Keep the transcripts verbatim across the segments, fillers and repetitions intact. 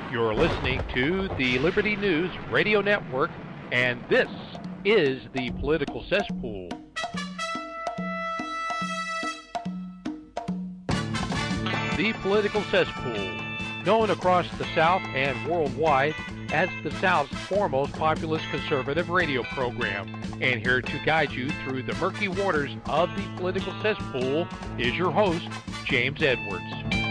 You're listening to the Liberty News Radio Network, and this is the Political Cesspool. The Political Cesspool, known across the South and worldwide as the South's foremost populist conservative radio program. And here to guide you through the murky waters of the Political Cesspool is your host, James Edwards.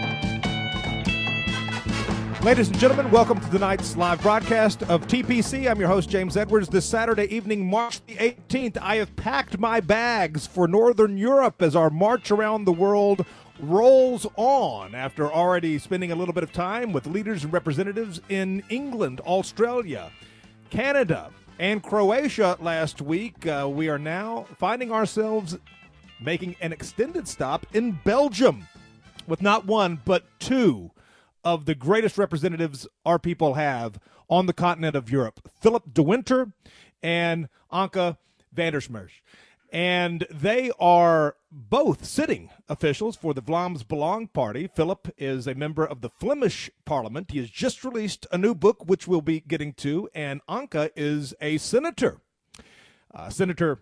Ladies and gentlemen, welcome to tonight's live broadcast of T P C. I'm your host, James Edwards. This Saturday evening, March the eighteenth, I have packed my bags for Northern Europe as our march around the world rolls on after already spending a little bit of time with leaders and representatives in England, Australia, Canada, and Croatia last week. Uh, we are now finding ourselves making an extended stop in Belgium with not one but two of the greatest representatives our people have on the continent of Europe, Philip de Winter and Anke van der Smersh. And they are both sitting officials for the Vlaams Belang Party. Philip is a member of the Flemish Parliament. He has just released a new book, which we'll be getting to, and Anke is a senator. Uh, senator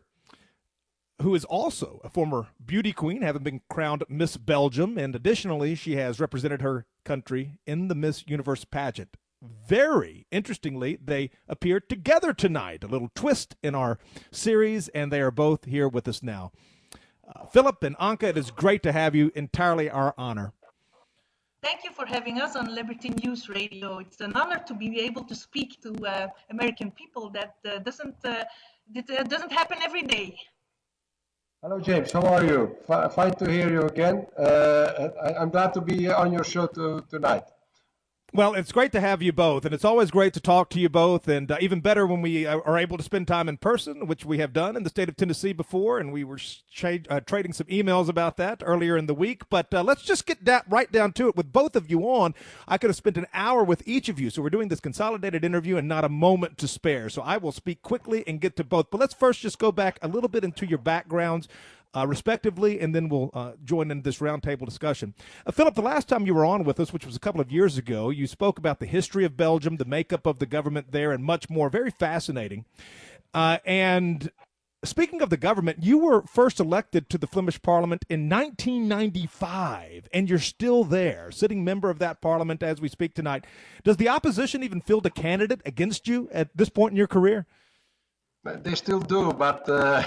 who is also a former beauty queen, having been crowned Miss Belgium, and additionally, she has represented her country in the Miss Universe pageant. Very interestingly, they appear together tonight, a little twist in our series, and they are both here with us now. Uh, Philip and Anke, it is great to have you, entirely our honor. Thank you for having us on Liberty News Radio. It's an honor to be able to speak to uh, American people. That uh, doesn't uh, that, uh, doesn't happen every day. Hello, James. How are you? F- fine to hear you again. Uh, I- I'm glad to be on your show to- tonight. Well, it's great to have you both, and it's always great to talk to you both, and uh, even better when we uh, are able to spend time in person, which we have done in the state of Tennessee before, and we were tra- uh, trading some emails about that earlier in the week. But uh, let's just get that right down to it. With both of you on, I could have spent an hour with each of you, so we're doing this consolidated interview and not a moment to spare. So I will speak quickly and get to both. But let's first just go back a little bit into your backgrounds, Uh, respectively, and then we'll uh, join in this roundtable discussion. Uh, Philip, the last time you were on with us, which was a couple of years ago, you spoke about the history of Belgium, the makeup of the government there, and much more. Very fascinating. Uh, and speaking of the government, you were first elected to the Flemish Parliament in nineteen ninety-five, and you're still there, sitting member of that parliament as we speak tonight. Does the opposition even field a candidate against you at this point in your career? They still do, but uh,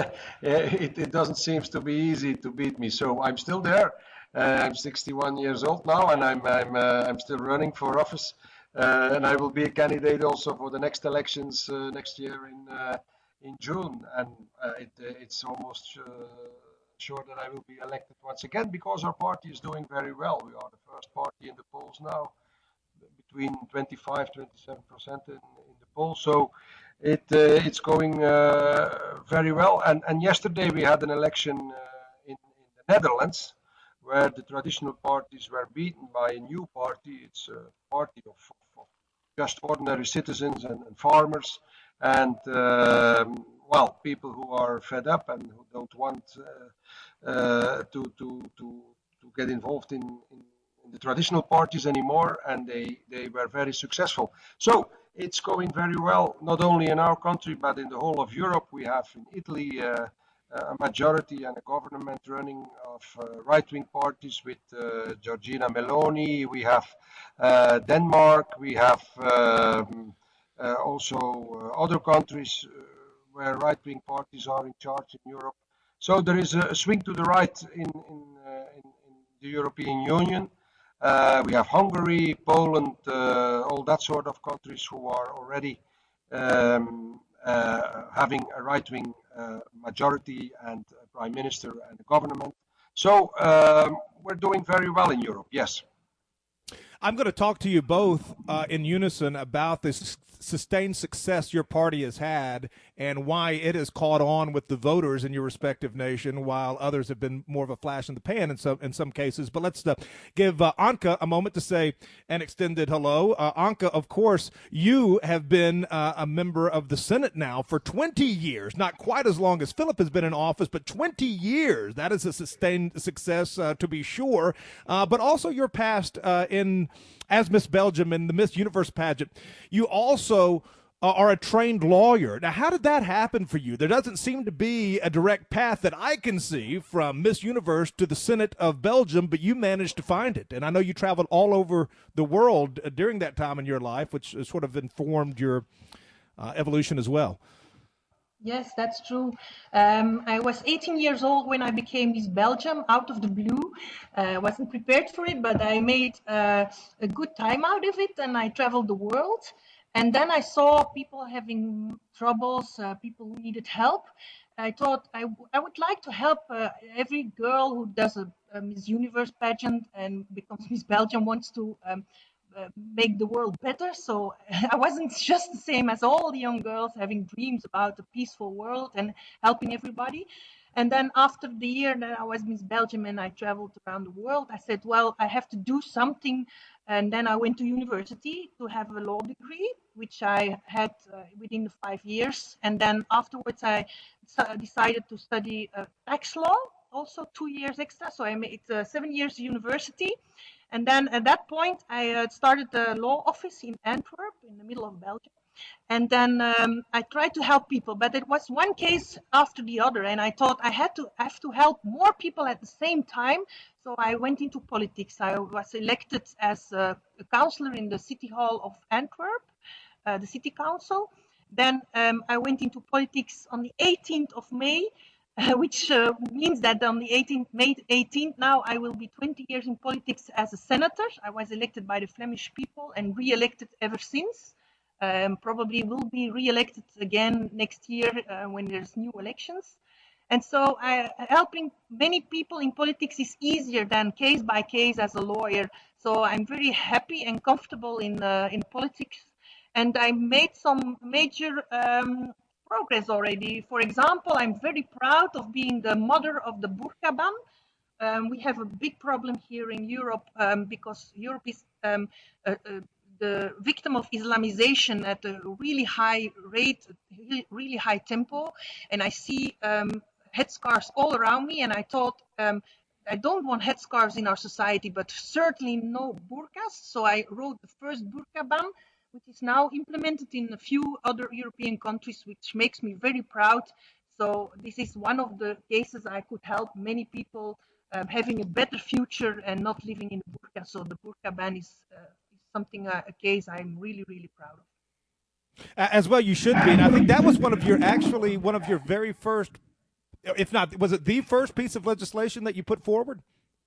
it, it doesn't seem to be easy to beat me. So I'm still there. Uh, I'm sixty-one years old now, and I'm I'm uh, I'm still running for office. Uh, and I will be a candidate also for the next elections uh, next year in uh, in June. And uh, it, it's almost uh, sure that I will be elected once again because our party is doing very well. We are the first party in the polls now, between twenty-five, twenty-seven percent in, in the polls. So It uh, it's going uh, very well, and and yesterday we had an election uh, in, in the Netherlands, where the traditional parties were beaten by a new party. It's a party of, of, of just ordinary citizens and, and farmers, and um, well, people who are fed up and who don't want uh, uh, to to to to get involved in, in, in the traditional parties anymore, and they they were very successful. So it's going very well, not only in our country, but in the whole of Europe. We have in Italy uh, a majority and a government running of uh, right-wing parties with uh, Giorgia Meloni. We have uh, Denmark. We have um, uh, also uh, other countries uh, where right-wing parties are in charge in Europe. So there is a swing to the right in, in, uh, in, in the European Union. Uh, we have Hungary, Poland, uh, all that sort of countries who are already um, uh, having a right-wing uh, majority and a prime minister and a government. So um, we're doing very well in Europe, yes. I'm going to talk to you both uh, in unison about this sustained success your party has had and why it has caught on with the voters in your respective nation, while others have been more of a flash in the pan in some in some cases. But let's uh, give uh, Anke a moment to say an extended hello. Uh, Anke, of course, you have been uh, a member of the Senate now for twenty years, not quite as long as Philip has been in office, but twenty years. That is a sustained success, uh, to be sure. Uh, but also your past uh, in as Miss Belgium in the Miss Universe pageant. You also uh, are a trained lawyer. Now, how did that happen for you? There doesn't seem to be a direct path that I can see from Miss Universe to the Senate of Belgium, but you managed to find it. And I know you traveled all over the world uh, during that time in your life, which uh, sort of informed your uh, evolution as well. Yes, that's true. Um, I was eighteen years old when I became Miss Belgium out of the blue. I uh, wasn't prepared for it, but I made uh, a good time out of it, and I traveled the world. And then I saw people having troubles, uh, people who needed help. I thought I, w- I would like to help uh, every girl who does a, a Miss Universe pageant and becomes Miss Belgium wants to um, uh, make the world better. So I wasn't just the same as all the young girls having dreams about a peaceful world and helping everybody. And then after the year that I was Miss Belgium and I traveled around the world, I said, well, I have to do something. And then I went to university to have a law degree, which I had uh, within the five years. And then afterwards, I decided to study uh, tax law, also two years extra. So I made uh, seven years university. And then at that point, I uh, started the law office in Antwerp, in the middle of Belgium. And then um, I tried to help people, but it was one case after the other. And I thought I had to have to help more people at the same time. So I went into politics. I was elected as a, a councillor in the City Hall of Antwerp, uh, the City Council. Then um, I went into politics on the eighteenth of May. Uh, which uh, means that on the eighteenth, May eighteenth, now I will be twenty years in politics as a senator. I was elected by the Flemish people and re-elected ever since. Um, probably will be re-elected again next year uh, when there's new elections. And so uh, helping many people in politics is easier than case by case as a lawyer. So I'm very happy and comfortable in, uh, in politics. And I made some major um, progress already. For example, I'm very proud of being the mother of the burqa ban. Um, we have a big problem here in Europe um, because Europe is um, uh, uh, the victim of Islamization at a really high rate, really high tempo. And I see um, headscarves all around me, and I thought, um, I don't want headscarves in our society, but certainly no burqas. So I wrote the first burqa ban, which is now implemented in a few other European countries, which makes me very proud. So this is one of the cases I could help many people um, having a better future and not living in burqa. So the burqa ban is, uh, is something, uh, a case I'm really, really proud of. As well, you should be. And I think that was one of your, actually, one of your very first, if not, was it the first piece of legislation that you put forward?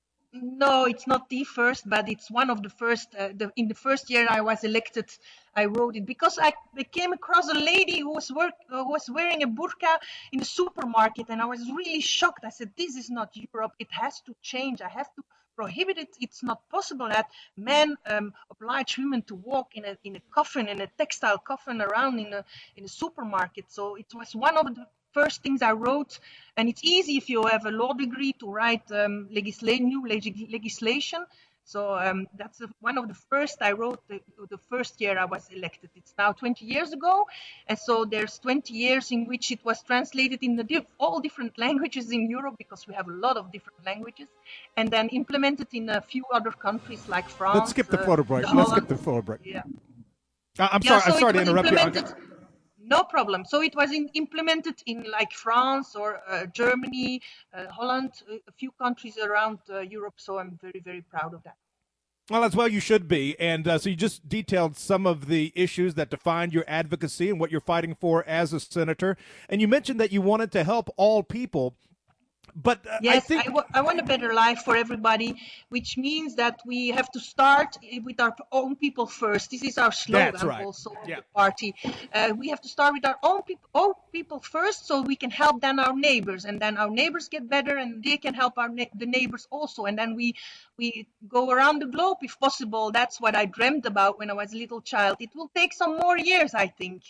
No, it's not the first, but it's one of the first. Uh, the, in the first year I was elected, I wrote it because I, I came across a lady who was work, uh, who was wearing a burqa in the supermarket, and I was really shocked. I said, "This is not Europe. It has to change. I have to prohibit it. It's not possible that men um, oblige women to walk in a in a coffin, in a textile coffin, around in a in a supermarket." So it was one of the first things I wrote, and it's easy if you have a law degree to write um, legisla- new leg- legislation. So um, that's a, one of the first I wrote the, the first year I was elected. It's now twenty years ago, and so there's twenty years in which it was translated in the diff- all different languages in Europe, because we have a lot of different languages, and then implemented in a few other countries like France. Let's skip the photo break. Uh, Let's skip the photo break. Yeah. I'm yeah, sorry. so I'm sorry to interrupt you. No problem. So it was in, implemented in like France or uh, Germany, uh, Holland, a few countries around uh, Europe. So I'm very, very proud of that. Well, as well you should be. And uh, so you just detailed some of the issues that define your advocacy and what you're fighting for as a senator. And you mentioned that you wanted to help all people. But uh, Yes, I think I, wa- I want a better life for everybody, which means that we have to start with our own people first. This is our that's slogan right. also of Yeah. the party. Uh, we have to start with our own, peop- own people first, so we can help then our neighbors, and then our neighbors get better, and they can help our ne- the neighbors also, and then we we go around the globe if possible. That's what I dreamt about when I was a little child. It will take some more years, I think.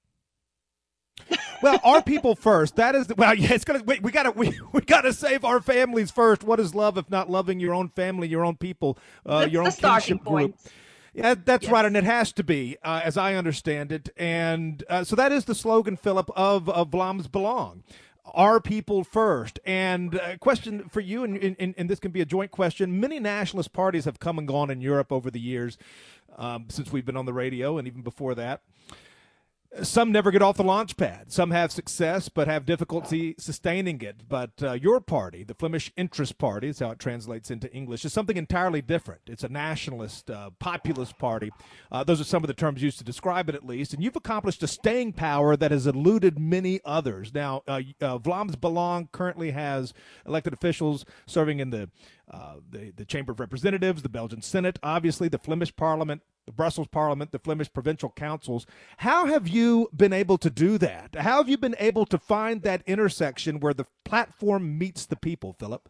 Well, our people first. That is the, well. Yeah, it's gonna. Wait, we gotta. We, we gotta save our families first. What is love if not loving your own family, your own people, uh, That's your the own starting kinship group? point. Yeah, that's Yes. right, and it has to be, uh, as I understand it. And uh, so that is the slogan, Philip, of of Vlaams Belang. Our people first. And a question for you, and, and, and this can be a joint question. Many nationalist parties have come and gone in Europe over the years, um, since we've been on the radio, and even before that. Some never get off the launch pad. Some have success but have difficulty sustaining it. But uh, your party, the Flemish Interest Party, is how it translates into English, is something entirely different. It's a nationalist, uh, populist party. Uh, those are some of the terms used to describe it, at least. And you've accomplished a staying power that has eluded many others. Now, uh, uh, Vlaams Belang currently has elected officials serving in the, uh, the, the Chamber of Representatives, the Belgian Senate, obviously, the Flemish Parliament, the Brussels Parliament, the Flemish provincial councils. How have you been able to do that? How have you been able to find that intersection where the platform meets the people, Philip?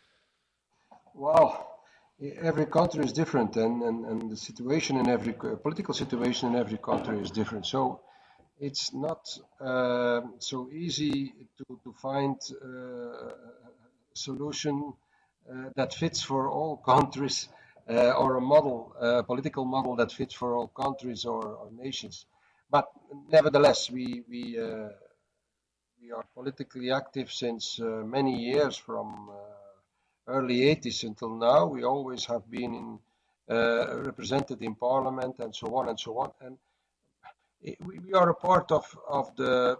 Well, every country is different, and, and, and the situation in every political situation in every country is different. So it's not uh, so easy to, to find uh, a solution uh, that fits for all countries, uh, or a model, a political model that fits for all countries or, or nations. But nevertheless, we we uh, we are politically active since uh, many years, from uh, early eighties until now. We always have been in, uh, represented in Parliament and so on and so on. And it, we, we are a part of of the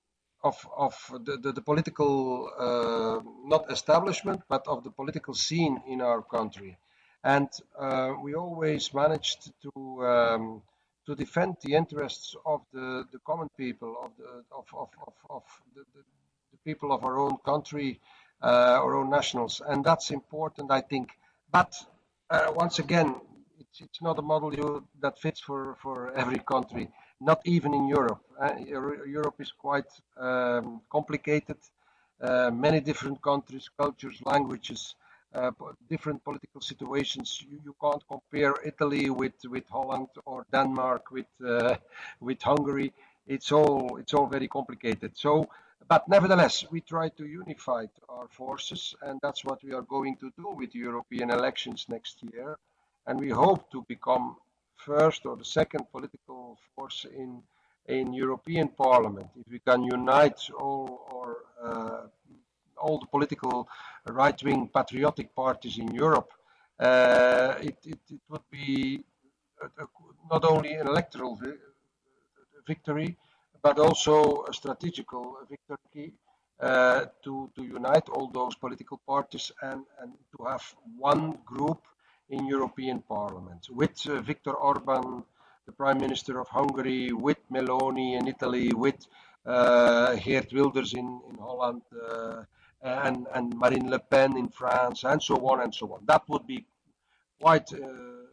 of of the, the, the political, uh, not establishment, but of the political scene in our country. And uh, we always managed to um, to defend the interests of the, the common people, of the of, of, of, of the, the, the people of our own country, uh, our own nationals, and that's important, I think. But uh, once again, it's, it's not a model you, that fits for, for every country, not even in Europe. Uh, Europe is quite um, complicated, uh, many different countries, cultures, languages, uh, different political situations. You, you can't compare Italy with, with Holland, or Denmark with uh, with Hungary. It's all it's all very complicated. So, but nevertheless, we try to unify our forces, and that's what we are going to do with the European elections next year. And we hope to become first or the second political force in in European Parliament. If we can unite all or uh, all the political right-wing patriotic parties in Europe, uh, it, it, it would be a, a, not only an electoral vi- victory, but also a strategical victory, uh, to, to unite all those political parties, and, and to have one group in European Parliament with uh, Viktor Orban, the Prime Minister of Hungary, with Meloni in Italy, with uh, Geert Wilders in, in Holland, uh, and, and Marine Le Pen in France, and so on and so on. That would be quite uh,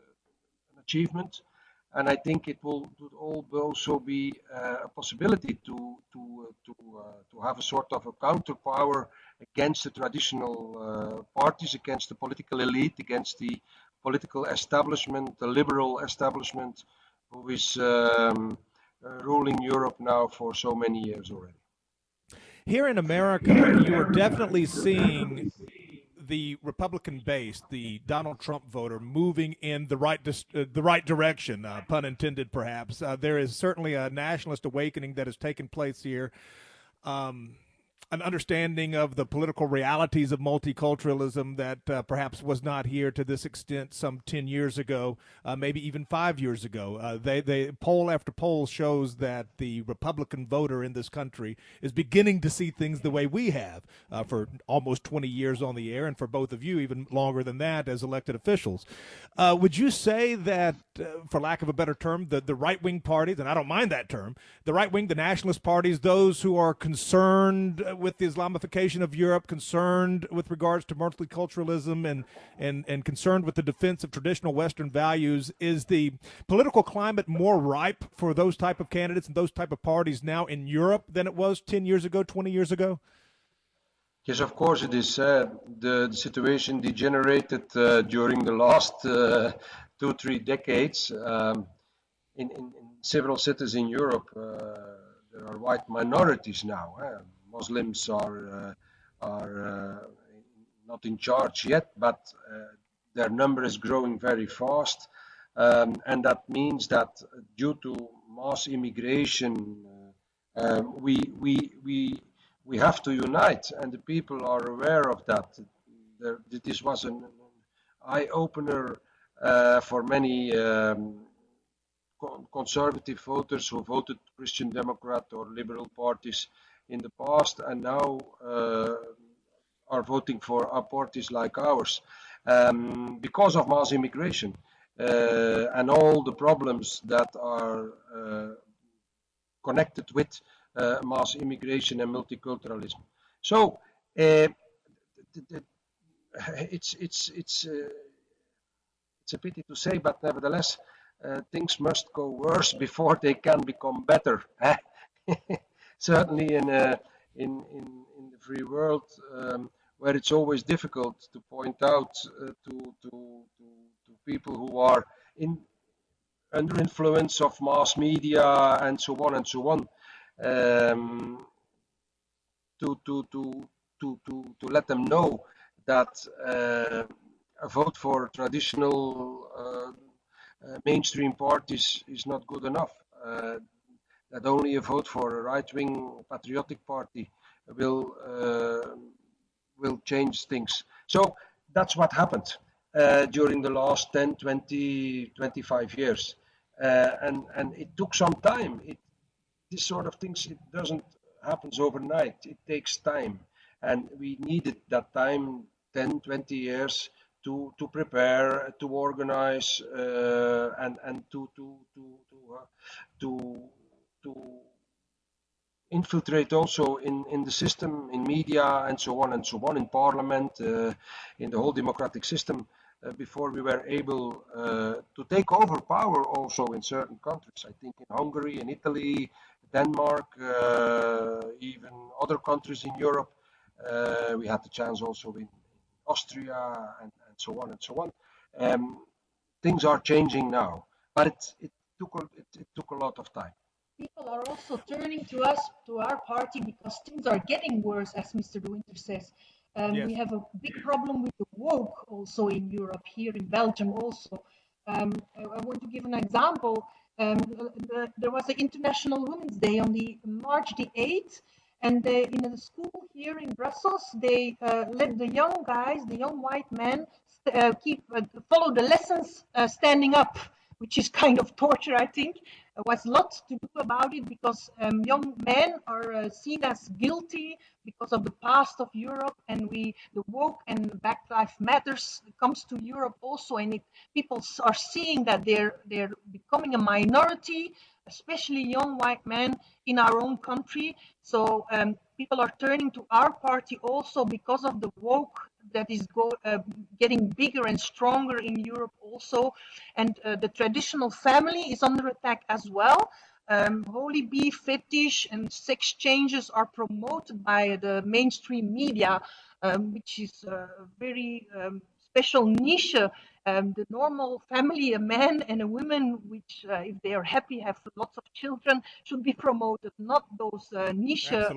an achievement, and I think it will also be uh, a possibility to to uh, to uh, to have a sort of a counter power against the traditional uh, parties, against the political elite, against the political establishment, the liberal establishment, who is um, uh, ruling Europe now for so many years already. Here in America, you are definitely seeing the Republican base, the Donald Trump voter, moving in the right dis- uh, the right direction, uh, pun intended, perhaps. Uh, there is certainly a nationalist awakening that has taken place here. Um, an understanding of the political realities of multiculturalism that uh, perhaps was not here to this extent some ten years ago, uh, maybe even five years ago. Uh, they, they poll after poll shows that the Republican voter in this country is beginning to see things the way we have uh, for almost twenty years on the air, and for both of you even longer than that as elected officials. Uh, would you say that, uh, for lack of a better term, the, the right-wing parties, and I don't mind that term, the right-wing, the nationalist parties, those who are concerned with the Islamification of Europe, concerned with regards to multiculturalism and, and, and concerned with the defense of traditional Western values. Is the political climate more ripe for those type of candidates and those type of parties now in Europe than it was ten years ago, twenty years ago? Yes, of course it is. Uh, the, the situation degenerated uh, during the last uh, two, three decades. Um, in, in, in several cities in Europe, uh, there are white minorities now. Uh, Muslims are uh, are uh, not in charge yet, but uh, their number is growing very fast, um, and that means that due to mass immigration, uh, um, we we we. We have to unite, and the people are aware of that. There, this was an eye-opener uh, for many um, conservative voters who voted Christian Democrat or Liberal parties in the past, and now uh, are voting for our parties like ours um, because of mass immigration uh, and all the problems that are uh, connected with Uh, mass immigration and multiculturalism. So uh, it's it's it's uh, it's a pity to say, but nevertheless, uh, things must go worse before they can become better. Certainly, in uh, in in in the free world, um, where it's always difficult to point out uh, to, to to to people who are in under influence of mass media and so on and so on. Um, to, to, to, to, to, to let them know that uh, a vote for traditional uh, uh, mainstream parties is not good enough, uh, that only a vote for a right-wing patriotic party will, uh, will change things. So that's what happened uh, during the last ten, twenty, twenty-five years. Uh, and, and it took some time. It, This sort of things, it doesn't happen overnight. It takes time, and we needed that time, ten, twenty years, to to prepare, to organize, uh, and and to to to to uh, to, to infiltrate also in in the system, in media, and so on and so on, in parliament, uh, in the whole democratic system. Uh, before we were able uh, to take over power also in certain countries. I think in Hungary, in Italy, Denmark, uh, even other countries in Europe. Uh, we had the chance also in Austria and, and so on and so on. Um, things are changing now, but it, it, took a, it, it took a lot of time. People are also turning to us, to our party, because things are getting worse, as Mister De Winter says. Um, yes. We have a big problem with the woke also in Europe, here in Belgium also. Um, I, I want to give an example. Um, the, there was an International Women's Day on the March the eighth, and they, in a school here in Brussels, they uh, let the young guys, the young white men, uh, keep uh, follow the lessons uh, standing up, which is kind of torture, I think. There was lots to do about it because um, young men are uh, seen as guilty because of the past of Europe, and we, the woke and Black Lives Matters comes to Europe also, and it, people are seeing that they're they're becoming a minority, especially young white men in our own country. So um, people are turning to our party also because of the woke that is go, uh, getting bigger and stronger in Europe also. And uh, the traditional family is under attack as well. Um, holy beef fetish and sex changes are promoted by the mainstream media, um, which is a very um, special niche. Um, the normal family, a man and a woman, which uh, if they are happy, have lots of children, should be promoted, not those uh, niche um,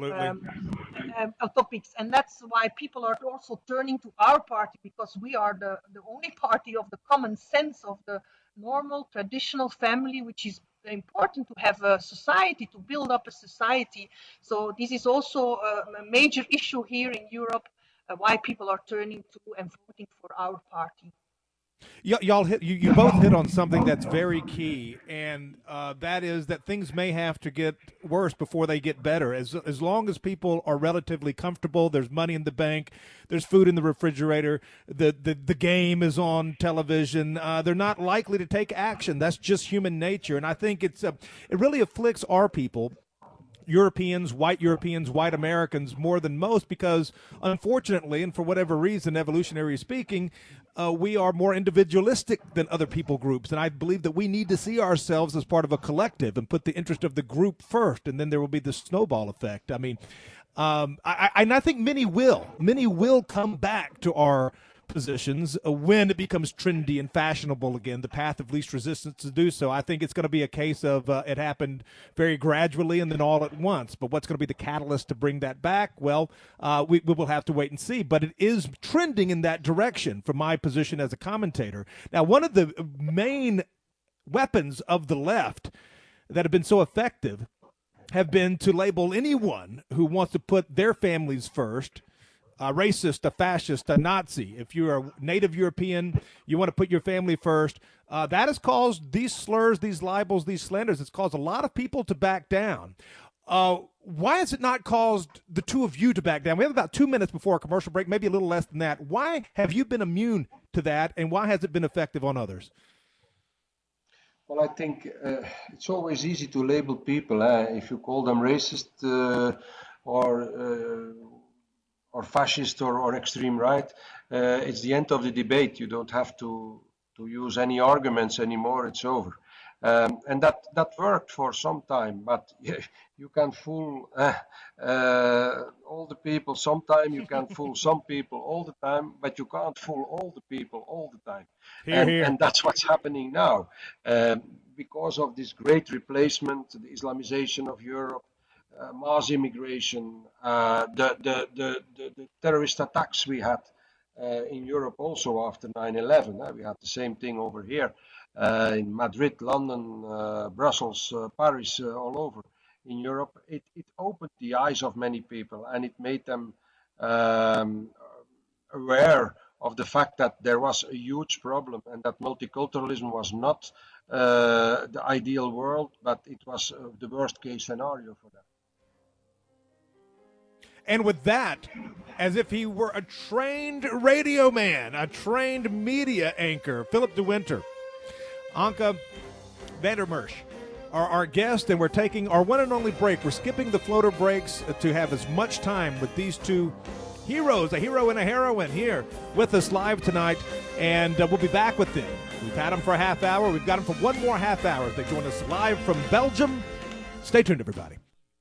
uh, topics. And that's why people are also turning to our party, because we are the, the only party of the common sense of the normal traditional family, which is important to have a society, to build up a society. So this is also a, a major issue here in Europe, uh, why people are turning to and voting for our party. Y- y'all hit you, you both hit on something that's very key, and uh, that is that things may have to get worse before they get better. As as long as people are relatively comfortable, there's money in the bank, there's food in the refrigerator, the the, the game is on television, uh, they're not likely to take action. That's just human nature, and I think it's uh, it really afflicts our people Europeans, white Europeans, white Americans more than most because, unfortunately, and for whatever reason, evolutionary speaking, uh, we are more individualistic than other people groups. And I believe that we need to see ourselves as part of a collective and put the interest of the group first, and then there will be the snowball effect. I mean, um, I, I, and I think many will. Many will come back to our positions uh, when it becomes trendy and fashionable again, the path of least resistance to do so. I think it's going to be a case of uh, it happened very gradually and then all at once. But what's going to be the catalyst to bring that back? Well, uh, we, we will have to wait and see. But it is trending in that direction from my position as a commentator. Now, one of the main weapons of the left that have been so effective have been to label anyone who wants to put their families first a racist, a fascist, a Nazi. If you're a native European, you want to put your family first. Uh, that has caused these slurs, these libels, these slanders. It's caused a lot of people to back down. Uh, why has it not caused the two of you to back down? We have about two minutes before a commercial break, maybe a little less than that. Why have you been immune to that, and why has it been effective on others? Well, I think uh, it's always easy to label people. Eh? If you call them racist uh, or... Uh, or fascist or, or extreme right, uh, it's the end of the debate. You don't have to, to use any arguments anymore. It's over. Um, and that, that worked for some time, but you can fool uh, uh, all the people sometime, you can fool some people all the time, but you can't fool all the people all the time. Here, and, here. and that's what's happening now. Um, because of this great replacement, the Islamization of Europe, Uh, mass immigration, uh, the, the, the, the, the terrorist attacks we had uh, in Europe also after nine eleven. Uh, we had the same thing over here uh, in Madrid, London, uh, Brussels, uh, Paris, uh, all over in Europe. It, it opened the eyes of many people and it made them um, aware of the fact that there was a huge problem and that multiculturalism was not uh, the ideal world, but it was uh, the worst case scenario for them. And with that, as if he were a trained radio man, a trained media anchor, Philip de Winter, Anke van der Merch are our guest, and we're taking our one and only break. We're skipping the floater breaks to have as much time with these two heroes, a hero and a heroine, here with us live tonight, and uh, we'll be back with them. We've had them for a half hour. We've got them for one more half hour. They join us live from Belgium. Stay tuned, everybody.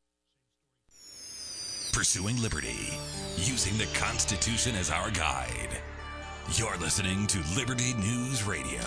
Pursuing liberty, using the Constitution as our guide. You're listening to Liberty News Radio.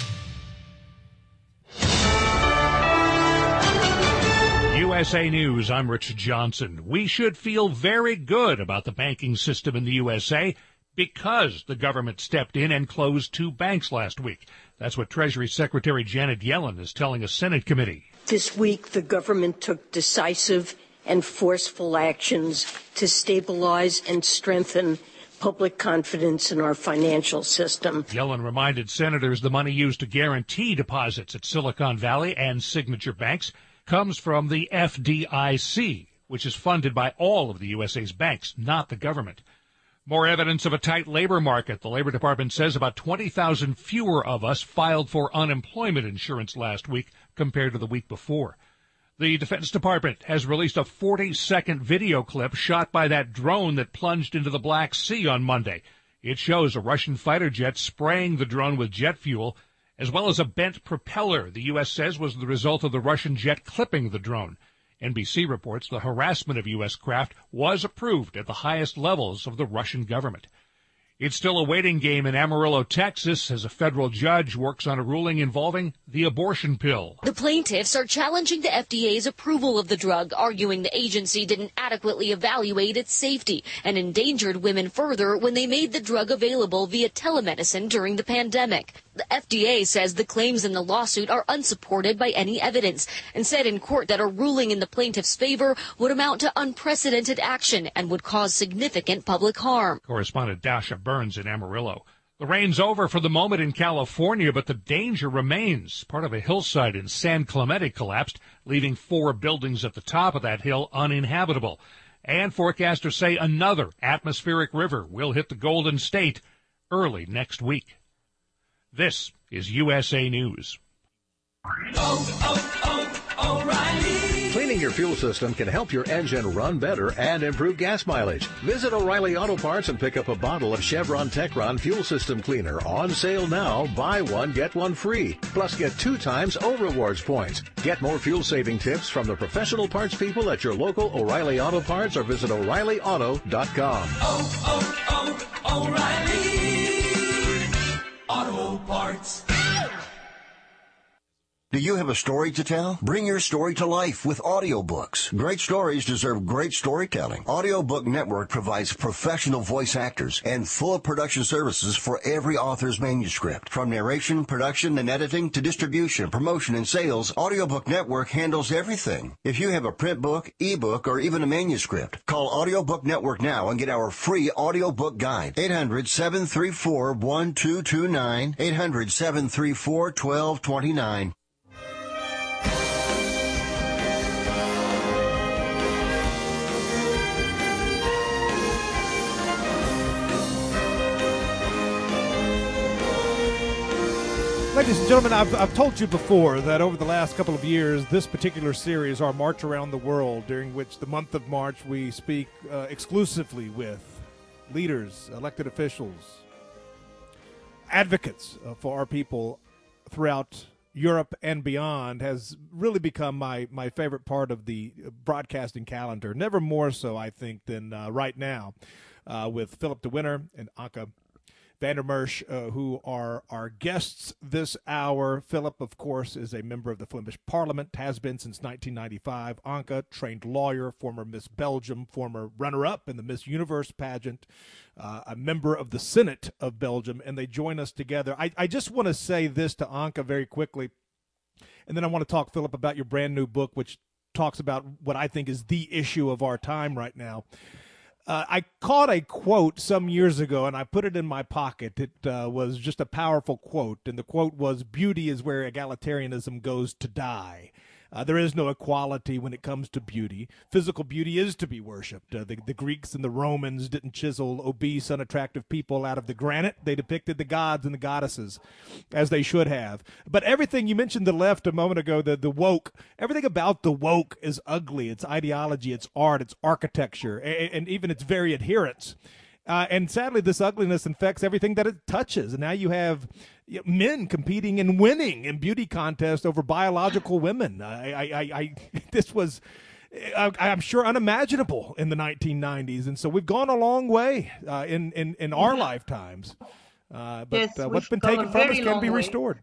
U S A News, I'm Richard Johnson. We should feel very good about the banking system in the U S A because the government stepped in and closed two banks last week. That's what Treasury Secretary Janet Yellen is telling a Senate committee. This week, the government took decisive and forceful actions to stabilize and strengthen public confidence in our financial system. Yellen reminded senators the money used to guarantee deposits at Silicon Valley and Signature Banks comes from the F D I C, which is funded by all of the U S A's banks, not the government. More evidence of a tight labor market. The Labor Department says about twenty thousand fewer of us filed for unemployment insurance last week compared to the week before. The Defense Department has released a forty-second video clip shot by that drone that plunged into the Black Sea on Monday. It shows a Russian fighter jet spraying the drone with jet fuel, as well as a bent propeller the U S says was the result of the Russian jet clipping the drone. N B C reports the harassment of U S craft was approved at the highest levels of the Russian government. It's still a waiting game in Amarillo, Texas, as a federal judge works on a ruling involving the abortion pill. The plaintiffs are challenging the F D A's approval of the drug, arguing the agency didn't adequately evaluate its safety and endangered women further when they made the drug available via telemedicine during the pandemic. The F D A says the claims in the lawsuit are unsupported by any evidence and said in court that a ruling in the plaintiff's favor would amount to unprecedented action and would cause significant public harm. Correspondent Dasha Burns in Amarillo. The rain's over for the moment in California, but the danger remains. Part of a hillside in San Clemente collapsed, leaving four buildings at the top of that hill uninhabitable. And forecasters say another atmospheric river will hit the Golden State early next week. This is U S A News. Oh, oh, oh, O'Reilly. Cleaning your fuel system can help your engine run better and improve gas mileage. Visit O'Reilly Auto Parts and pick up a bottle of Chevron Techron Fuel System Cleaner on sale now. Buy one, get one free. Plus, get two times O Rewards points. Get more fuel-saving tips from the professional parts people at your local O'Reilly Auto Parts or visit O'Reilly Auto dot com. Oh, oh, oh, O'Reilly Auto Parts. Do you have a story to tell? Bring your story to life with audiobooks. Great stories deserve great storytelling. Audiobook Network provides professional voice actors and full production services for every author's manuscript. From narration, production, and editing to distribution, promotion, and sales, Audiobook Network handles everything. If you have a print book, ebook, or even a manuscript, call Audiobook Network now and get our free audiobook guide. eight hundred, seven three four, one two two nine, eight hundred, seven three four, one two two nine. Ladies and gentlemen, I've, I've told you before that over the last couple of years, this particular series, our March Around the World, during which the month of March we speak uh, exclusively with leaders, elected officials, advocates uh, for our people throughout Europe and beyond, has really become my, my favorite part of the broadcasting calendar. Never more so, I think, than uh, right now uh, with Philip de Winter and Anke van der Merch, uh, who are our guests this hour. Philip, of course, is a member of the Flemish Parliament, has been since nineteen ninety-five. Anke, trained lawyer, former Miss Belgium, former runner-up in the Miss Universe pageant, uh, a member of the Senate of Belgium, and they join us together. I, I just want to say this to Anke very quickly, and then I want to talk, Philip, about your brand new book, which talks about what I think is the issue of our time right now. Uh, I caught a quote some years ago, and I put it in my pocket. It uh, was just a powerful quote, and the quote was, "Beauty is where egalitarianism goes to die." Uh, there is no equality when it comes to beauty. Physical beauty is to be worshipped. Uh, the, the Greeks and the Romans didn't chisel obese, unattractive people out of the granite. They depicted the gods and the goddesses as they should have. But everything, you mentioned the left a moment ago, the, the woke, everything about the woke is ugly. It's ideology, it's art, it's architecture, and, and even its very adherents. Uh, and sadly, this ugliness infects everything that it touches. And now you have you know, men competing and winning in beauty contests over biological women. I, I, I, I this was, I, I'm sure, unimaginable in the nineteen nineties. And so we've gone a long way uh, in, in, in our lifetimes. Uh, but yes, uh, what's been taken from us can be way. restored.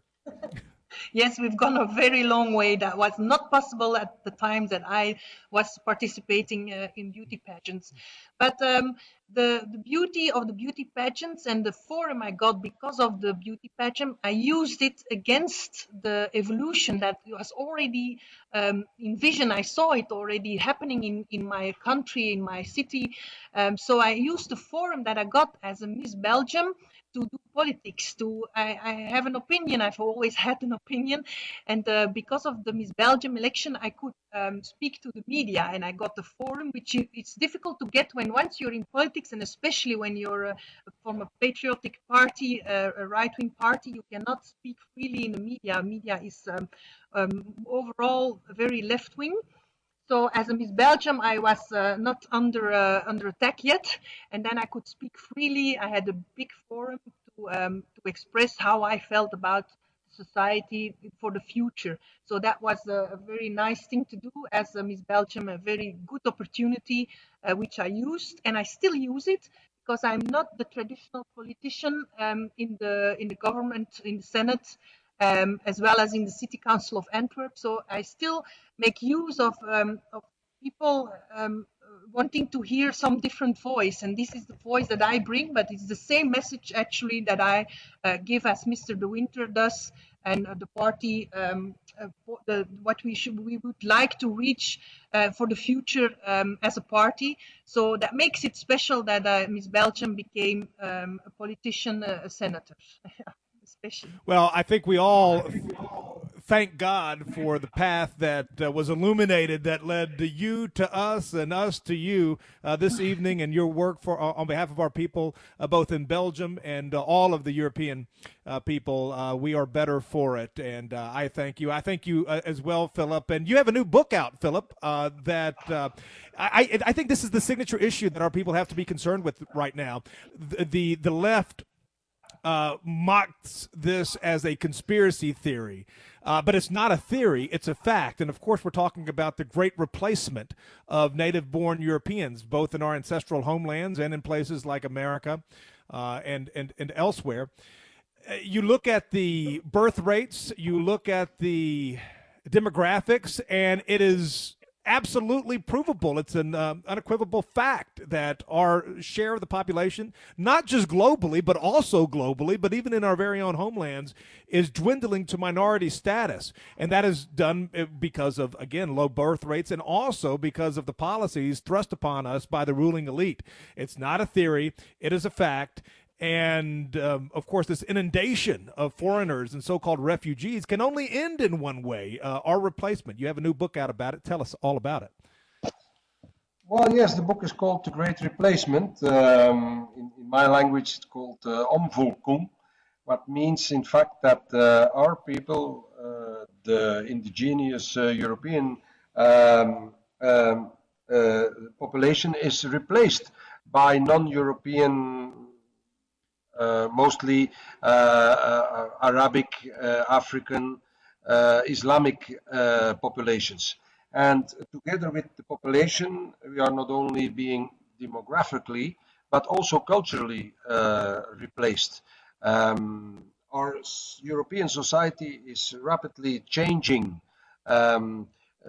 Yes, we've gone a very long way. That was not possible at the time that I was participating uh, in beauty pageants. But um, the, the beauty of the beauty pageants and the forum I got because of the beauty pageant, I used it against the evolution that was already um, envisioned. I saw it already happening in, in my country, in my city. Um, so I used the forum that I got as a Miss Belgium to do politics, to I, I have an opinion. I've always had an opinion, and uh, because of the Miss Belgium election, I could um, speak to the media, and I got the forum, which you, it's difficult to get when once you're in politics, and especially when you're uh, from a patriotic party, uh, a right-wing party, you cannot speak freely in the media. Media is um, um, overall very left-wing. So as a Miss Belgium, I was uh, not under uh, under attack yet, and then I could speak freely. I had a big forum to um, to express how I felt about society for the future. So that was a, a very nice thing to do as a Miss Belgium, a very good opportunity, uh, which I used, and I still use it because I'm not the traditional politician um, in the in the government, in the Senate. Um, as well as in the City Council of Antwerp. So I still make use of, um, of people um, wanting to hear some different voice. And this is the voice that I bring, but it's the same message actually that I uh, give as Mister De Winter does, and uh, the party, um, uh, the, what we should, we would like to reach uh, for the future um, as a party. So that makes it special that uh, Miss Belgium became um, a politician, uh, a senator. Especially. Well, I think we all thank God for the path that uh, was illuminated that led to you to us and us to you uh, this evening, and your work for uh, on behalf of our people, uh, both in Belgium and uh, all of the European uh, people. Uh, we are better for it, and uh, I thank you. I thank you uh, as well, Philip. And you have a new book out, Philip, uh, that uh, I, I think this is the signature issue that our people have to be concerned with right now. The the, the left Uh, mocks this as a conspiracy theory, uh, but it's not a theory, it's a fact. And of course, we're talking about the great replacement of native-born Europeans, both in our ancestral homelands and in places like America uh, and, and, and elsewhere. You look at the birth rates, you look at the demographics, and it is absolutely provable. It's an uh, unequivocal fact that our share of the population, not just globally, but also globally, but even in our very own homelands, is dwindling to minority status. And that is done because of, again, low birth rates, and also because of the policies thrust upon us by the ruling elite. It's not a theory. It is a fact. And, um, of course, this inundation of foreigners and so-called refugees can only end in one way, uh, our replacement. You have a new book out about it. Tell us all about it. Well, yes, the book is called The Great Replacement. Um, in, in my language, it's called uh, Omvolking, what means, in fact, that uh, our people, uh, the indigenous uh, European um, um, uh, population, is replaced by non-European Uh, mostly uh, uh, Arabic, uh, African, uh, Islamic uh, populations. And together with the population, we are not only being demographically, but also culturally uh, replaced. Um, our European society is rapidly changing, um,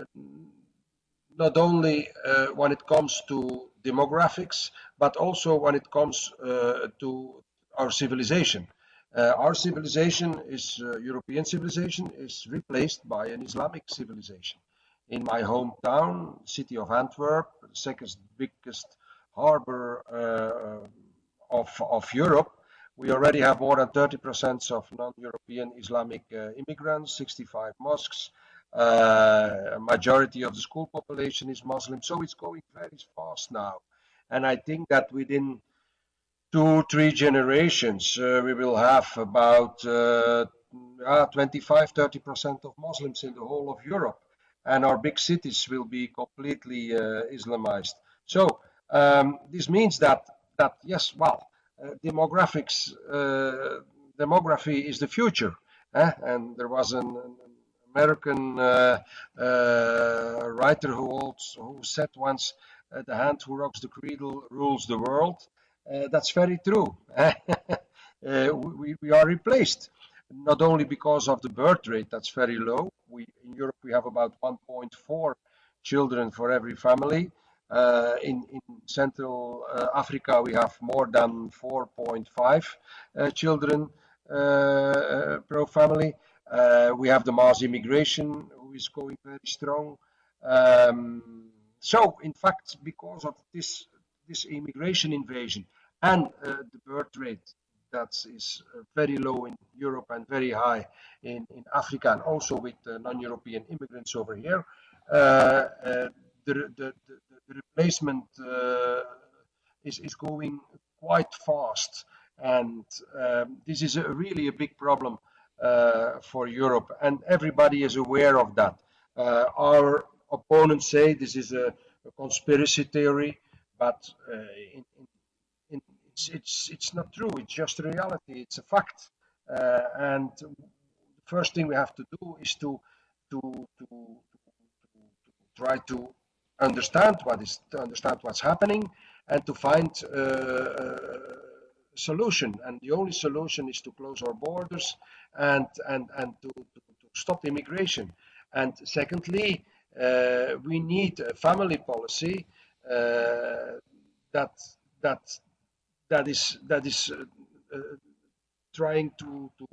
not only uh, when it comes to demographics, but also when it comes uh, to our civilization. Uh, our civilization is, uh, European civilization, is replaced by an Islamic civilization. In my hometown, city of Antwerp, the second biggest harbor uh, of, of Europe, we already have more than thirty percent of non-European Islamic uh, immigrants, sixty-five mosques. Uh, a majority of the school population is Muslim, so it's going very fast now. And I think that within two, three generations, uh, we will have about uh, uh, twenty-five, thirty percent of Muslims in the whole of Europe. And our big cities will be completely uh, Islamized. So um, this means that, that yes, well, uh, demographics, uh, demography is the future. Eh? And there was an, an American uh, uh, writer who, also, who said once, uh, the hand who rocks the cradle rules the world. Uh, that's very true. uh, we, we are replaced, not only because of the birth rate that's very low. We, in Europe, we have about one point four children for every family. Uh, in, in Central uh, Africa, we have more than four point five uh, children uh, per family. Uh, we have the mass immigration, who is going very strong. Um, so, in fact, because of this this immigration invasion and uh, the birth rate that is uh, very low in Europe and very high in, in Africa, and also with uh, non-European immigrants over here, uh, uh, the, the, the, the replacement uh, is, is going quite fast. And um, this is a, really a big problem uh, for Europe, and everybody is aware of that. Uh, our opponents say this is a, a conspiracy theory, but uh, in, in, it's, it's, it's not true. It's just a reality. It's a fact. Uh, and the first thing we have to do is to, to, to, to, to try to understand what is to understand what's happening, and to find uh, a solution. And the only solution is to close our borders and and and to, to, to stop immigration. And secondly, uh, we need a family policy uh, that that that is that is uh, uh, trying to to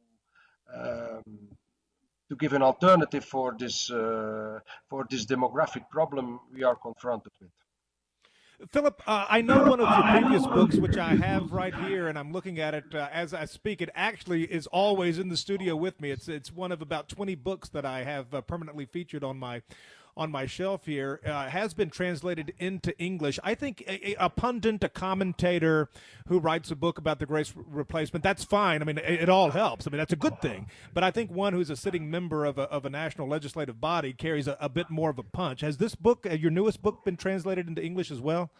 um, to give an alternative for this uh, for this demographic problem we are confronted with. Philip, uh, I know one of your previous books, which I have right here, and I'm looking at it uh, as I speak. It actually is always in the studio with me. It's it's one of about twenty books that I have uh, permanently featured on my on my shelf here. Uh, has been translated into English. I think a, a pundit, a commentator who writes a book about the Great Replacement, that's fine. I mean, it, it all helps. I mean, that's a good thing. But I think one who's a sitting member of a, of a national legislative body carries a, a bit more of a punch. Has this book, uh, your newest book, been translated into English as well?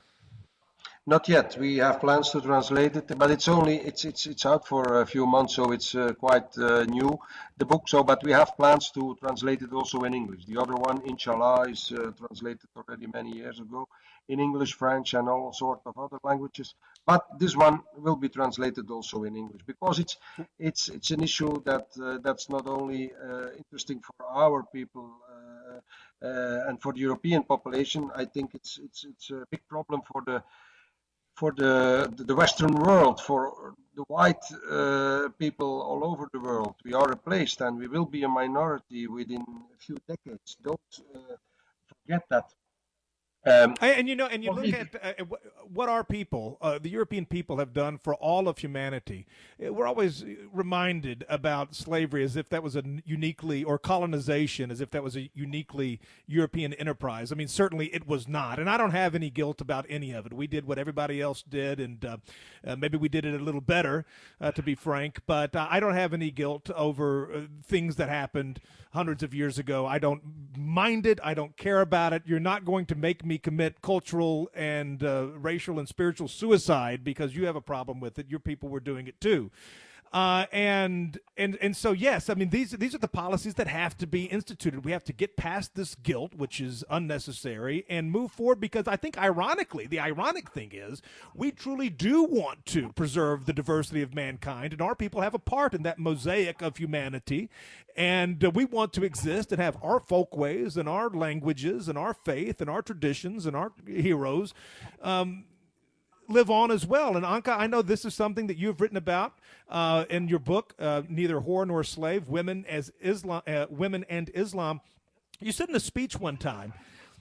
Not yet. We have plans to translate it, but it's only it's it's it's out for a few months, so it's uh, quite uh, new, the book. So, but we have plans to translate it also in English. The other one, Inshallah, is uh, translated already many years ago in English, French, and all sorts of other languages. But this one will be translated also in English because it's it's it's an issue that uh, that's not only uh, interesting for our people uh, uh, and for the European population. I think it's it's it's a big problem for the for the, the Western world, for the white uh, people all over the world. We are replaced and we will be a minority within a few decades. Don't uh, forget that. Um, and, and you know, and you look at uh, what our people, uh, the European people, have done for all of humanity. We're always reminded about slavery as if that was a uniquely, or colonization as if that was a uniquely European enterprise. I mean, certainly it was not, and I don't have any guilt about any of it. We did what everybody else did, and uh, uh, maybe we did it a little better, uh, to be frank. But uh, I don't have any guilt over uh, things that happened hundreds of years ago. I don't mind it. I don't care about it. You're not going to make me commit cultural and uh, racial and spiritual suicide because you have a problem with it. Your people were doing it too. Uh, and and and so yes, I mean these these are the policies that have to be instituted. We have to get past this guilt, which is unnecessary, and move forward. Because I think, ironically, the ironic thing is, we truly do want to preserve the diversity of mankind, and our people have a part in that mosaic of humanity. And uh, we want to exist and have our folkways and our languages and our faith and our traditions and our heroes Um, live on as well. And Anka, I know this is something that you've written about uh, in your book, uh, Neither Whore Nor Slave, Women as Islam, uh, Women and Islam. You said in a speech one time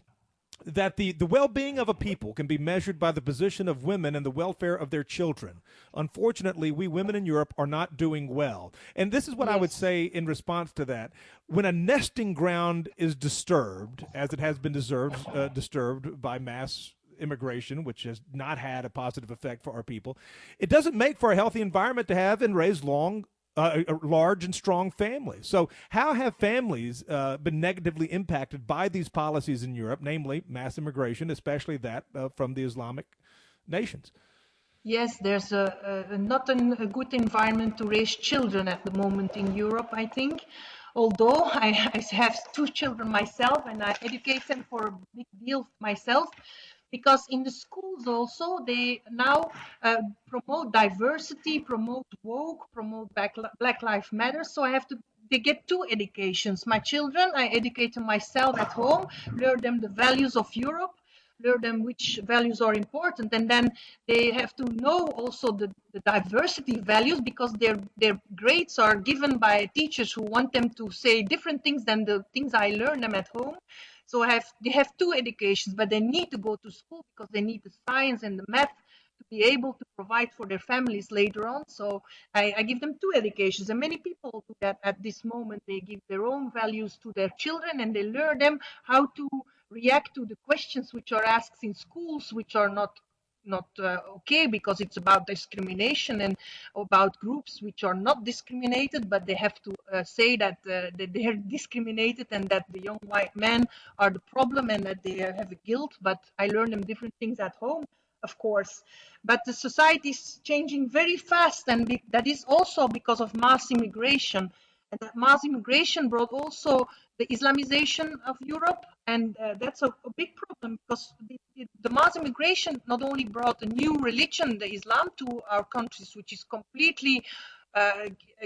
that the, the well-being of a people can be measured by the position of women and the welfare of their children. Unfortunately, we women in Europe are not doing well. And this is what yes. I would say in response to that. When a nesting ground is disturbed, as it has been deserved, uh, disturbed by mass immigration, which has not had a positive effect for our people, it doesn't make for a healthy environment to have and raise long, uh, large and strong families. So how have families uh, been negatively impacted by these policies in Europe, namely mass immigration, especially that uh, from the Islamic nations? Yes, there's a, a not an, a good environment to raise children at the moment in Europe, I think. Although I, I have two children myself and I educate them for a big deal myself, because in the schools also they now uh, promote diversity, promote woke, promote Black, Black Lives Matter. So I have to, they get two educations. My children, I educate them myself at home, learn them the values of Europe, learn them which values are important, and then they have to know also the, the diversity values, because their their grades are given by teachers who want them to say different things than the things I learn them at home. So I have, they have two educations, but they need to go to school because they need the science and the math to be able to provide for their families later on. So I, I give them two educations, and many people do that at this moment. They give their own values to their children, and they learn them how to react to the questions which are asked in schools, which are not not uh, okay, because it's about discrimination and about groups which are not discriminated, but they have to uh, say that, uh, that they are discriminated and that the young white men are the problem and that they have a guilt. But I learn them different things at home, of course. But the society is changing very fast, and be- that is also because of mass immigration. And that mass immigration brought also the Islamization of Europe, and uh, that's a, a big problem, because the, the mass immigration not only brought a new religion, the Islam, to our countries, which is completely uh,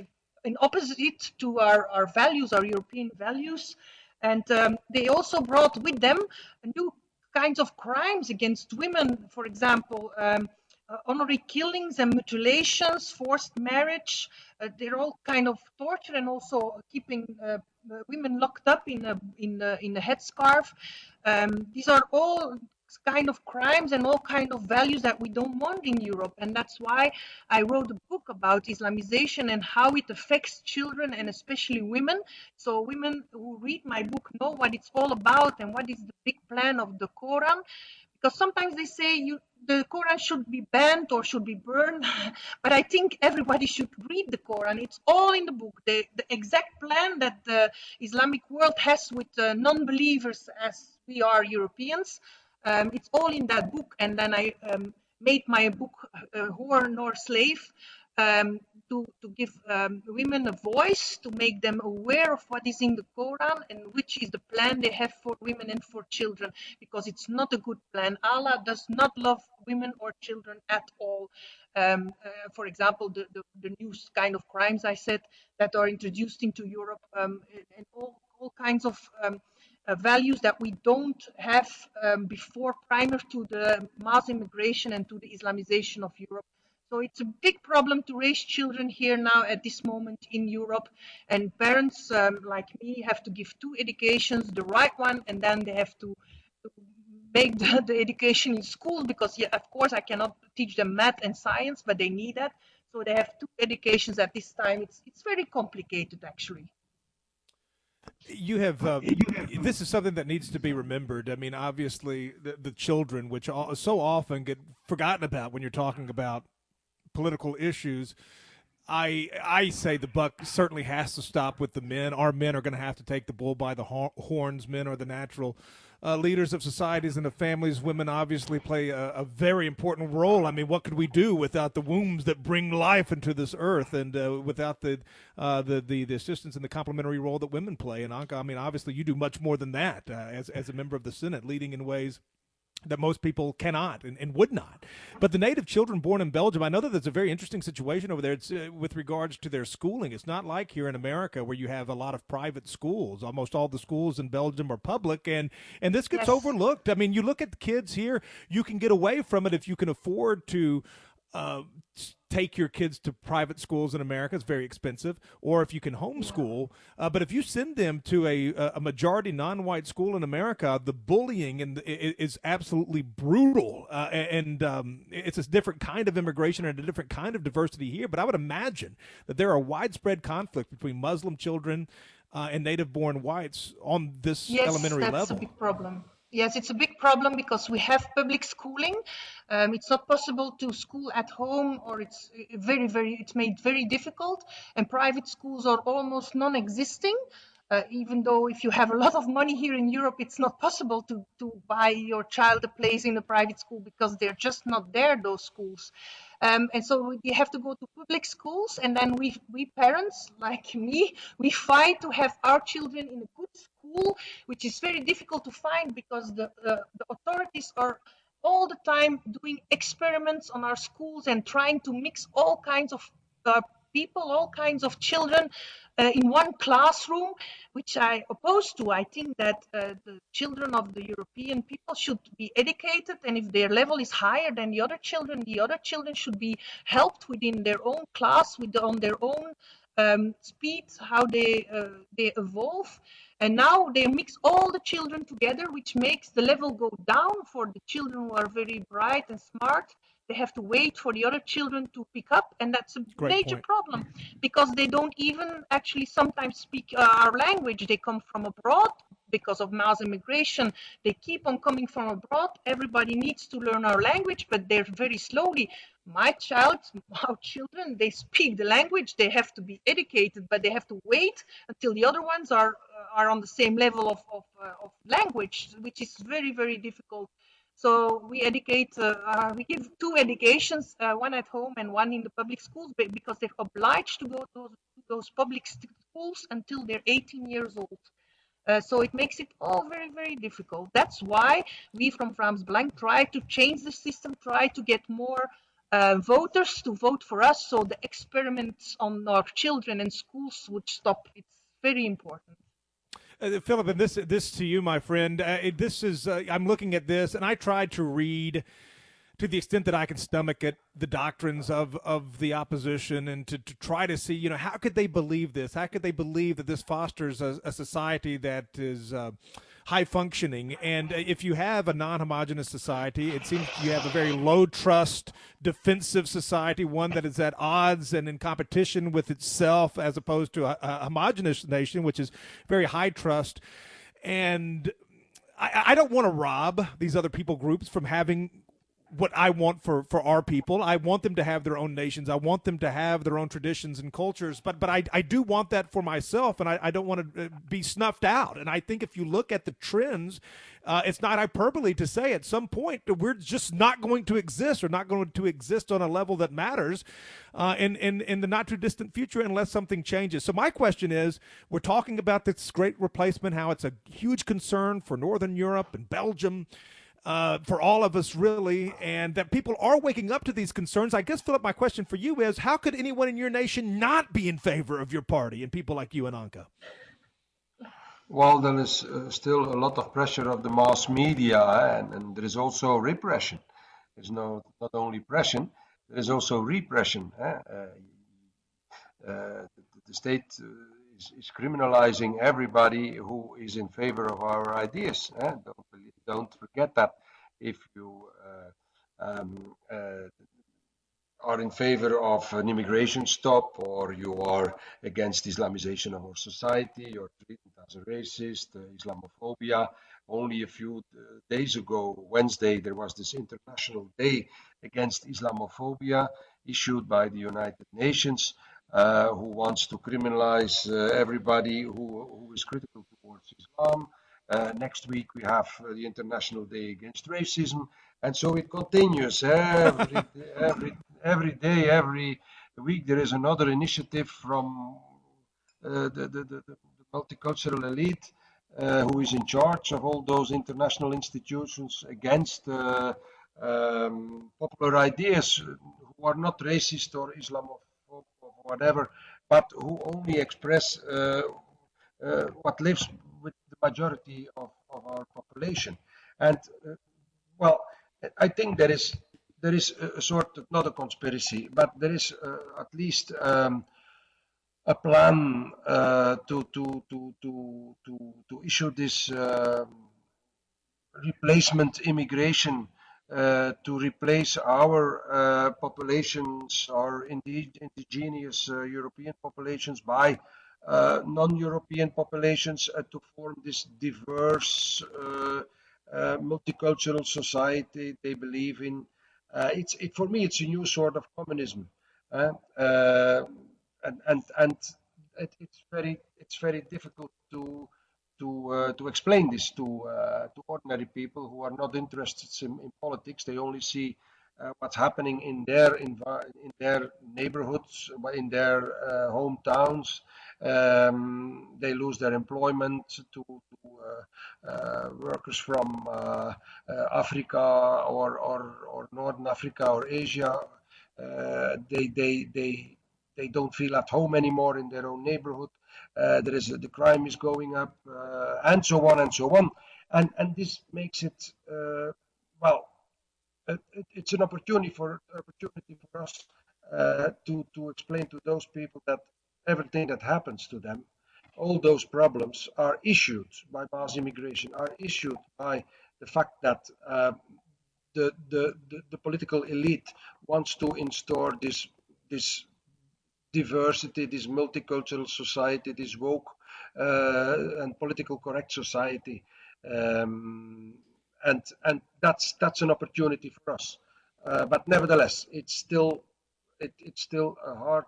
in opposite to our, our values, our European values, and um, they also brought with them new kinds of crimes against women, for example, um, Uh, honorary killings and mutilations, forced marriage. Uh, they're all kind of torture, and also keeping uh, women locked up in a in a, in a headscarf. Um, these are all kind of crimes and all kind of values that we don't want in Europe. And that's why I wrote a book about Islamization and how it affects children and especially women. So women who read my book know what it's all about and what is the big plan of the Quran. Because sometimes they say you, the Quran should be banned or should be burned, but I think everybody should read the Quran. It's all in the book. The, the exact plan that the Islamic world has with uh, non-believers as we are Europeans, um, it's all in that book. And then I um, made my book, uh, Whore Nor Slave, um, to, to give um, women a voice, to make them aware of what is in the Quran and which is the plan they have for women and for children, because it's not a good plan. Allah does not love women or children at all. Um, uh, for example, the, the, the new kind of crimes I said that are introduced into Europe, um, and all, all kinds of um, uh, values that we don't have um, before, prior to the mass immigration and to the Islamization of Europe. So it's a big problem to raise children here now at this moment in Europe. And parents um, like me have to give two educations, the right one, and then they have to, to make the, the education in school, because, yeah, of course, I cannot teach them math and science, but they need that. So they have two educations at this time. It's, it's very complicated, actually. You have, uh, this is something that needs to be remembered. I mean, obviously, the, the children, which all, so often get forgotten about when you're talking about political issues. I I say the buck certainly has to stop with the men. Our men are going to have to take the bull by the horns. Men are the natural uh, leaders of societies and of families. Women obviously play a, a very important role. I mean, what could we do without the wombs that bring life into this earth, and uh, without the, uh, the the the assistance and the complementary role that women play? And Anka, I mean, obviously, you do much more than that uh, as as a member of the Senate, leading in ways that most people cannot and, and would not. But the native children born in Belgium, I know that there's a very interesting situation over there. It's uh, with regards to their schooling. It's not like here in America where you have a lot of private schools. Almost all the schools in Belgium are public, and, and this gets Yes. overlooked. I mean, you look at the kids here, you can get away from it if you can afford to uh, take your kids to private schools in America. It's very expensive. Or if you can homeschool. Uh, but if you send them to a, a majority non-white school in America, the bullying and is absolutely brutal. Uh, and um, it's a different kind of immigration and a different kind of diversity here. But I would imagine that there are widespread conflict between Muslim children uh, and native-born whites on this Yes, elementary that's level. a big problem. Yes, it's a big problem because we have public schooling. Um, it's not possible to school at home, or it's very, very, it's made very difficult. And private schools are almost non-existing. Uh, even though if you have a lot of money here in Europe, it's not possible to, to buy your child a place in a private school because they're just not there, those schools. Um, and so you have to go to public schools, and then we, we parents, like me, we fight to have our children in a good school, which is very difficult to find because the, uh, the authorities are all the time doing experiments on our schools and trying to mix all kinds of uh, people, all kinds of children uh, in one classroom, which I oppose to. I think that uh, the children of the European people should be educated, and if their level is higher than the other children, the other children should be helped within their own class, with on their own um, speed, how they uh, they evolve. And now they mix all the children together, which makes the level go down for the children who are very bright and smart. They have to wait for the other children to pick up, and that's a Great major point. problem because they don't even actually sometimes speak uh, our language. They come from abroad because of mass immigration. They keep on coming from abroad. Everybody needs to learn our language, but they're very slowly. My child, our children, they speak the language. They have to be educated, but they have to wait until the other ones are uh, are on the same level of of, uh, of language, which is very, very difficult. So we educate, uh, uh, we give two educations, uh, one at home and one in the public schools, because they're obliged to go to those, those public schools until they're eighteen years old. Uh, so it makes it all very, very difficult. That's why we from Vlaams Belang try to change the system, try to get more uh, voters to vote for us, so the experiments on our children and schools would stop. It's very important. Uh, Philip, and this this to you, my friend. Uh, it- this is uh, I'm looking at this, and I tried to read, to the extent that I can stomach it, the doctrines of, of the opposition, and to, to try to see, you know, how could they believe this? How could they believe that this fosters a, a society that is uh, high functioning. And if you have a non-homogenous society, it seems you have a very low trust, defensive society, one that is at odds and in competition with itself, as opposed to a, a homogenous nation, which is very high trust. And I, I don't want to rob these other people groups from having what I want for, for our people. I want them to have their own nations. I want them to have their own traditions and cultures. But but I, I do want that for myself, and I, I don't want to be snuffed out. And I think if you look at the trends, uh, it's not hyperbole to say at some point we're just not going to exist or not going to exist on a level that matters uh, in, in, in the not-too-distant future unless something changes. So my question is, we're talking about this great replacement, how it's a huge concern for Northern Europe and Belgium, Uh, for all of us, really, and that people are waking up to these concerns. I guess, Philip, my question for you is, how could anyone in your nation not be in favor of your party and people like you and Anke? Well, there is uh, still a lot of pressure of the mass media, eh? and, and there is also repression. There's no not only pressure, there is also repression. Eh? Uh, uh, the, the state uh, is, is criminalizing everybody who is in favor of our ideas. Eh? Don't, don't forget that. If you uh, um, uh, are in favor of an immigration stop, or you are against Islamization of our society, you're treated as a racist, uh, Islamophobia. Only a few uh, days ago, Wednesday, there was this International Day Against Islamophobia issued by the United Nations, uh, who wants to criminalize uh, everybody who, who is critical towards Islam. Uh, next week we have uh, the International Day Against Racism, and so it continues. Every, every, every day, every week, there is another initiative from uh, the, the, the, the multicultural elite uh, who is in charge of all those international institutions against uh, um, popular ideas who are not racist or Islamophobic or whatever, but who only express uh, uh, what lives with the majority of, of our population. And uh, well, I think there is there is a, a sort of, not a conspiracy, but there is uh, at least um, a plan uh, to, to to to to to issue this uh, replacement immigration uh, to replace our uh, populations, our indeed indigenous uh, European populations, by Uh, non-European populations, uh, to form this diverse uh, uh, multicultural society they believe in. Uh, it's it for me it's a new sort of communism, uh, uh, and and and it, it's very it's very difficult to to uh, to explain this to uh, to ordinary people who are not interested in, in politics. They only see Uh, what's happening in their envi- in their neighborhoods, in their uh, hometowns. Um, they lose their employment to, to uh, uh, workers from uh, uh, Africa or, or or Northern Africa or Asia. Uh, they they they they don't feel at home anymore in their own neighborhood. Uh, there is the crime is going up, uh, and so on and so on. And and this makes it uh, well. It, it's an opportunity for opportunity for us uh, to to explain to those people that everything that happens to them, all those problems, are issued by mass immigration, are issued by the fact that uh, the, the the the political elite wants to install this this diversity, this multicultural society, this woke uh, and political correct society. Um, And and that's that's an opportunity for us, uh, but nevertheless, it's still it, it's still a hard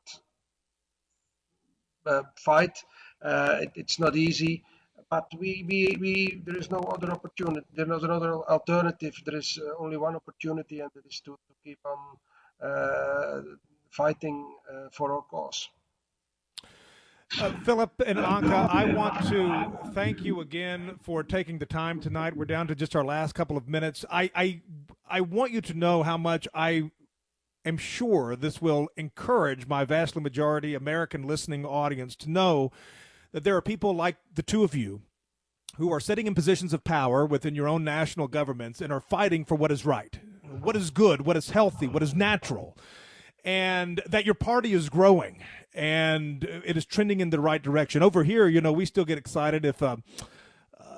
uh, fight. Uh, it, it's not easy, but we, we we there is no other opportunity. There is another alternative. There is uh, only one opportunity, and it is to, to keep on uh, fighting uh, for our cause. Uh, Philip and Anke, I want to thank you again for taking the time tonight. We're down to just our last couple of minutes. I, I, I want you to know how much I am sure this will encourage my vastly majority American listening audience to know that there are people like the two of you who are sitting in positions of power within your own national governments and are fighting for what is right, what is good, what is healthy, what is natural, and that your party is growing and it is trending in the right direction. Over here, you know, we still get excited if uh, uh,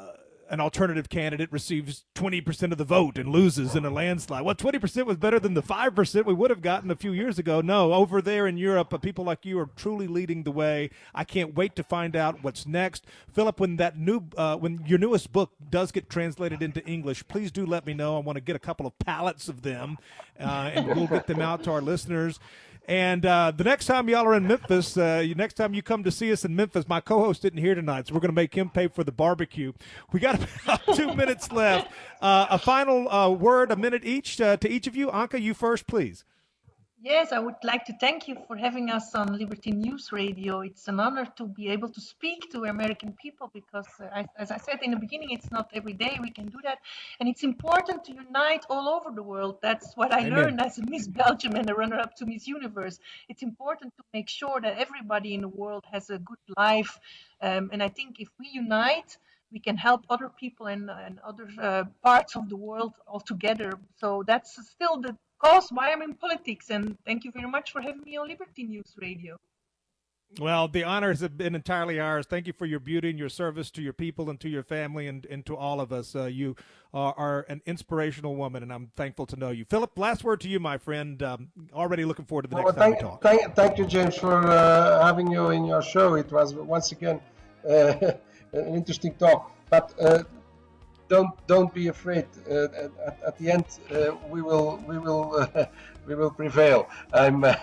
an alternative candidate receives twenty percent of the vote and loses in a landslide. Well, twenty percent was better than the five percent we would have gotten a few years ago. No, over there in Europe, uh, people like you are truly leading the way. I can't wait to find out what's next. Philip, when that new, uh, when your newest book does get translated into English, please do let me know. I want to get a couple of pallets of them, uh, and we'll get them out to our listeners. And uh, the next time y'all are in Memphis, uh, next time you come to see us in Memphis, my co-host isn't here tonight, so we're going to make him pay for the barbecue. We got about two minutes left. Uh, a final uh, word, a minute each uh, to each of you. Anka, you first, please. Yes, I would like to thank you for having us on Liberty News Radio. It's an honor to be able to speak to American people because, uh, I, as I said in the beginning, it's not every day we can do that. And it's important to unite all over the world. That's what I Amen. learned as a Miss Belgium and a runner-up to Miss Universe. It's important to make sure that everybody in the world has a good life. Um, and I think if we unite, we can help other people and, and other uh, parts of the world all together. So that's still the cause why I'm in politics, and thank you very much for having me on Liberty News Radio. Well, the honors have been entirely ours. Thank you for your beauty and your service to your people and to your family and, and to all of us. Uh, you are, are an inspirational woman, and I'm thankful to know you. Philip, last word to you, my friend. Um, already looking forward to the Well, next thank, time we talk. Thank, thank you, James, for uh, having you in your show. It was once again uh, an interesting talk. But uh, don't don't be afraid. Uh, at, at the end, uh, we will we will uh, we will prevail. I'm uh,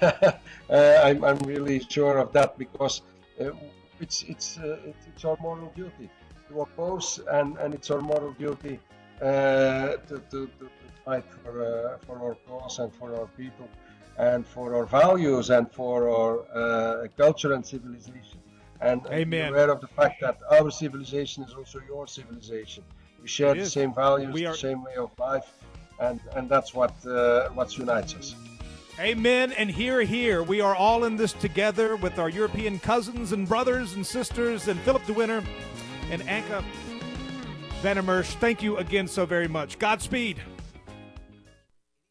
I'm I'm really sure of that because uh, it's it's uh, it's our moral duty to oppose, and, and it's our moral duty uh, to, to, to fight for uh, for our cause and for our people and for our values and for our uh, culture and civilization. And Amen. Be aware of the fact that our civilization is also your civilization. We share It the is. same values, We are- the same way of life, and, and that's what uh, what unites us. Amen, and hear, hear. We are all in this together with our European cousins and brothers and sisters, and Philip de Winter and Anka van der Merch. Thank you again so very much. Godspeed.